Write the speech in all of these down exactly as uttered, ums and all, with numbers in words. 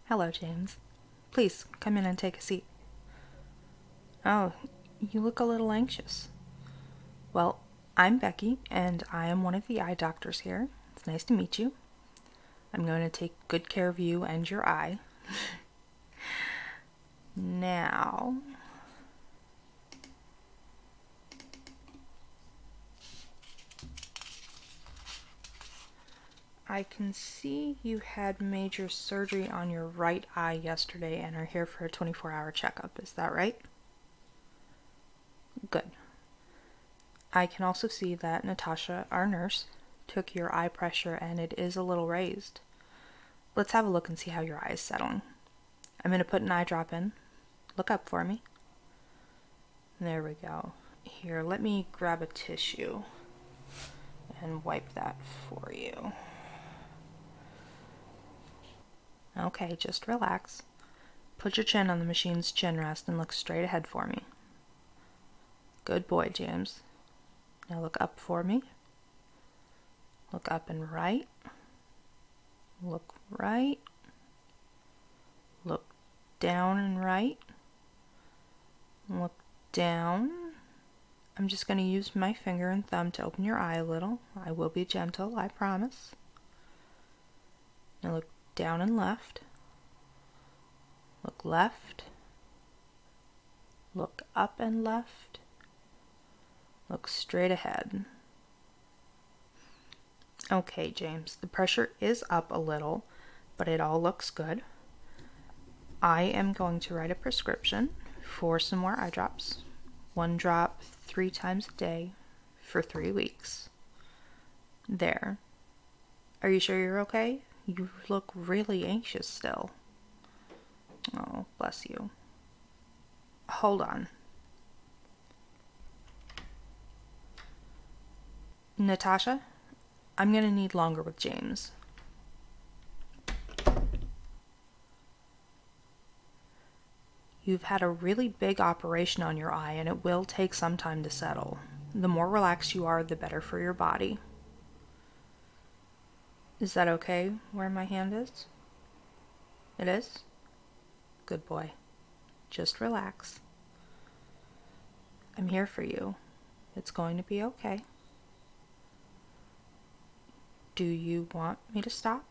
Hello, James. Please, come in and take a seat. Oh, you look a little anxious. Well, I'm Becky, and I am one of the eye doctors here. It's nice to meet you. I'm going to take good care of you and your eye. Now, I can see you had major surgery on your right eye yesterday and are here for a twenty-four hour checkup. Is that right? Good. I can also see that Natasha, our nurse, took your eye pressure and it is a little raised. Let's have a look and see how your eye is settling. I'm going to put an eye drop in. Look up for me. There we go. Here, let me grab a tissue and wipe that for you. Okay, just relax. Put your chin on the machine's chin rest and look straight ahead for me. Good boy, James. Now look up for me. Look up and right. Look right. Look down and right. Look down. I'm just going to use my finger and thumb to open your eye a little. I will be gentle, I promise. Now look down and left. Look left. Look up and left. Look straight ahead. Okay, James, the pressure is up a little, but it all looks good. I am going to write a prescription for some more eye drops. One drop three times a day for three weeks. There. Are you sure you're okay? You look really anxious still. Oh, bless you. Hold on. Natasha, I'm going to need longer with James. You've had a really big operation on your eye and it will take some time to settle. The more relaxed you are, the better for your body. Is that okay where my hand is? It is? Good boy. Just relax. I'm here for you. It's going to be okay. Do you want me to stop?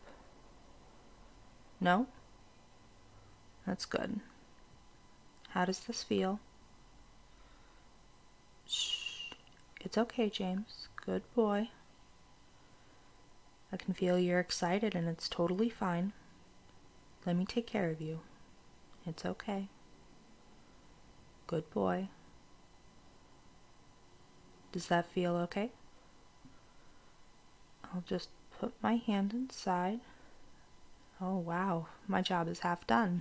No? That's good. How does this feel? Shh. It's okay, James. Good boy. I can feel you're excited and it's totally fine. Let me take care of you. It's okay. Good boy. Does that feel okay? I'll just put my hand inside. Oh wow, my job is half done.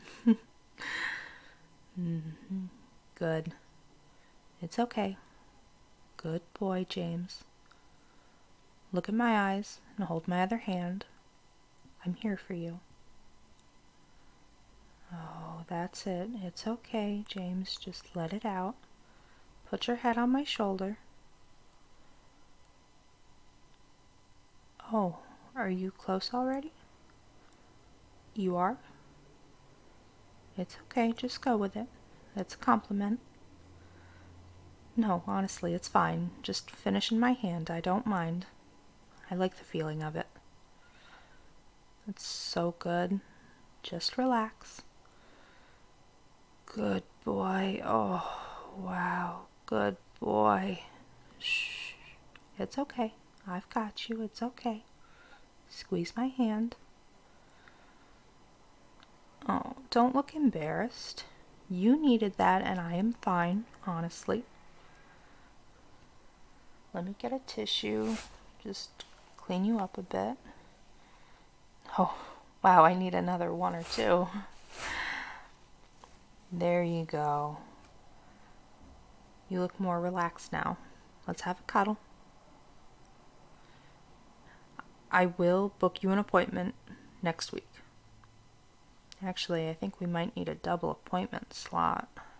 Mm-hmm. Good. It's okay. Good boy, James. Look at my eyes and hold my other hand. I'm here for you. Oh, that's it. It's okay, James. Just let it out. Put your head on my shoulder. Oh, are you close already? You are? It's okay, just go with it. It's a compliment. No, honestly, it's fine. Just finish in my hand. I don't mind. I like the feeling of it. It's so good. Just relax. Good boy. Oh, wow. Good boy. Shh. It's okay. I've got you. It's okay. Squeeze my hand. Oh, don't look embarrassed. You needed that and I am fine, honestly. Let me get a tissue. Just clean you up a bit. Oh, wow, I need another one or two. There you go. You look more relaxed now. Let's have a cuddle. I will book you an appointment next week. Actually, I think we might need a double appointment slot.